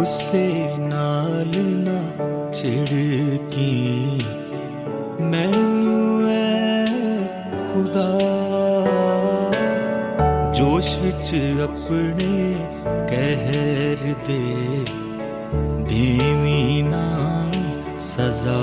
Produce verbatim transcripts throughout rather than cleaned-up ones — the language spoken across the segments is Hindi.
गुस्से नाल ना छिड़की मैनू ऐ खुदा, जोश विच अपने कहर दे देवी ना सजा।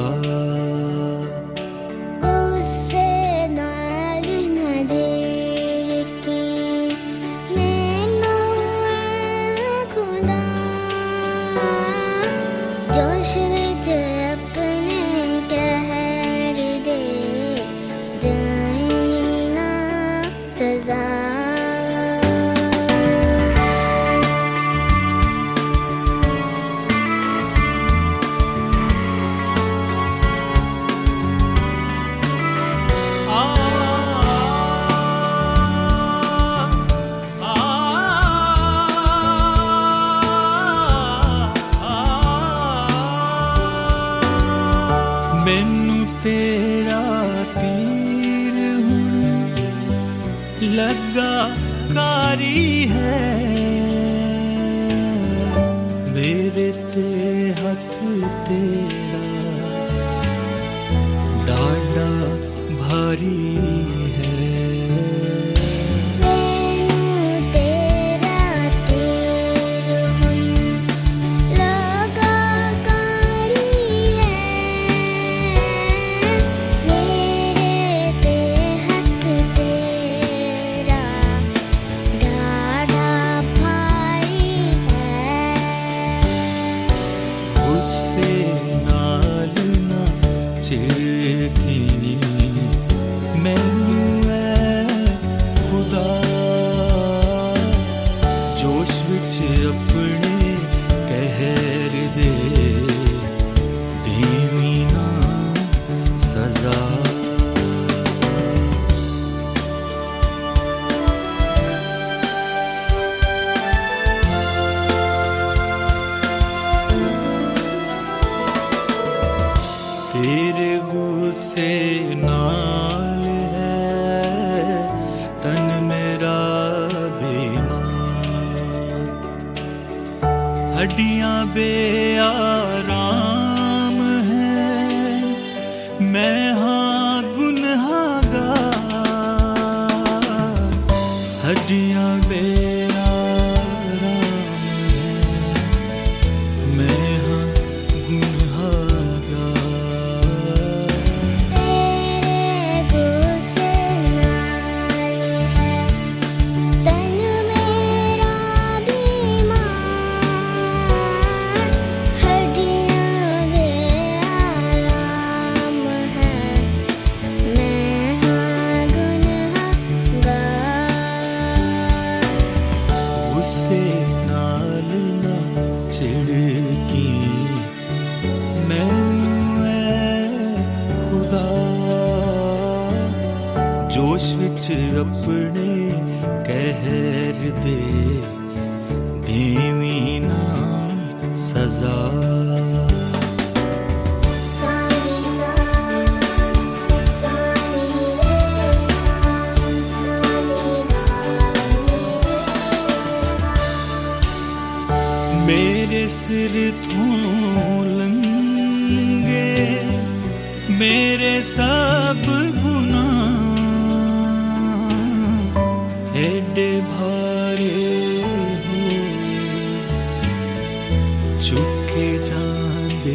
मैनू तेरा तीर हुण लगा कारी है, मेरे ते हथ तेरा डाडा भारी है। गुस्से नाल ना छिड़की मैनू ऐ खुदा, जोश विच अपने कहर दे देवी ना सजा। तेरे गुस्से नाल है तन मेरा बीमार, हड्डियां बेआराम है, मैं हाँ गुनहगार। हड्डियां बेआराम है, मैं हाँ गुनहगार। गुस्से नाल ना छिड़की मैनू ऐ खुदा, जोश विच अपने कहर दे देवी ना सजा। मेरे सिर थों लंघे मेरे सब गुनाह, एडे भारे हुए चुके जांदे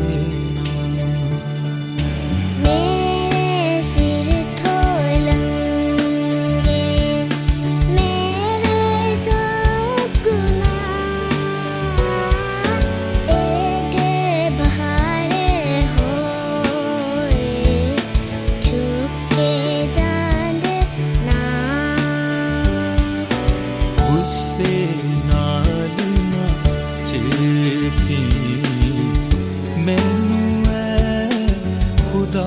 गुस्से नाल ना छिड़की मैनू ऐ खुदा,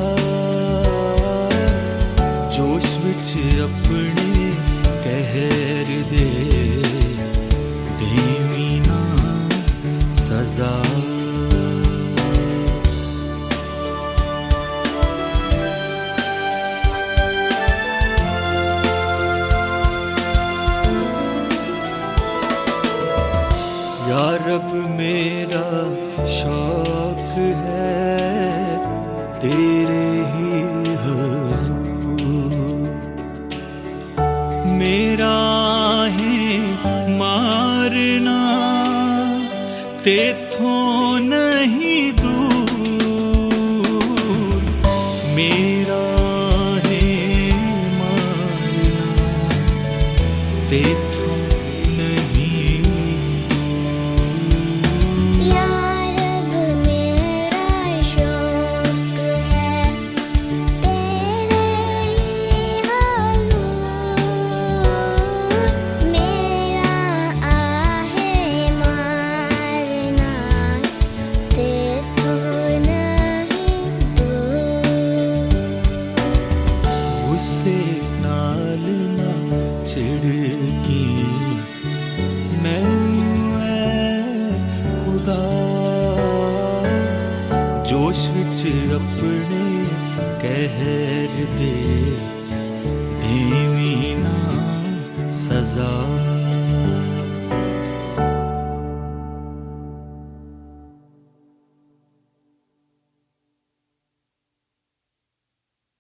जोश विच अपने कहर दे देवी ना सजा। यार रब मेरा शौक है तेरे ही हुजूर, मेरा है मारना तेथों नहीं दूर, मेरा है मारना तेथों नहीं दूर। या रब मेरा शौक है तेरे ही हुजूर, मेरा आहे मारना तेथों नहीं दूर। उसे नाल ना छिड़की मैनू ऐ खुदा, जोश विच अपने कहर दे देवी ना सजा।